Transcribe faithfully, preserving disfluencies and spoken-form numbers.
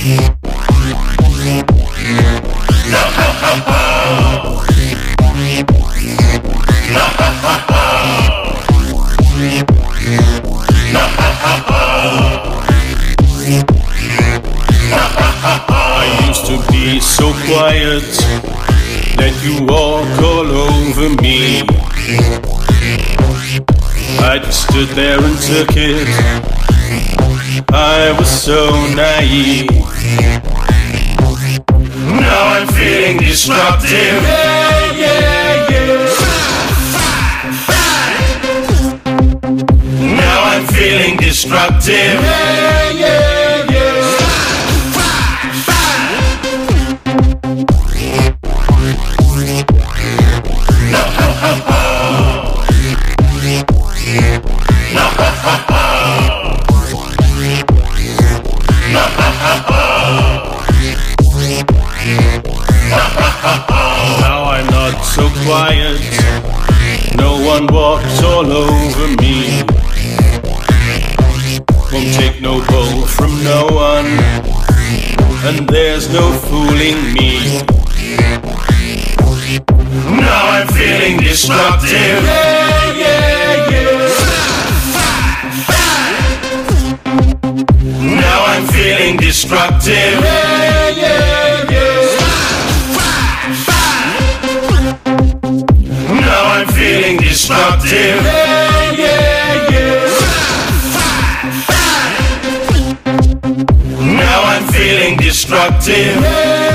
I used to be so quiet, let you walk all over me. I just stood there and took it. I was so naive. Now I'm feeling destructive. Yeah, yeah, yeah. Now I'm feeling destructive. Yeah, yeah, yeah. Now I'm not so quiet. No one walks all over me. Won't take no bull from no one, and there's no fooling me. Now I'm feeling destructive. Yeah, yeah, yeah. Now I'm feeling destructive. Yeah, yeah, yeah. Now I'm feeling destructive. Yeah, yeah, yeah. Now I'm feeling destructive.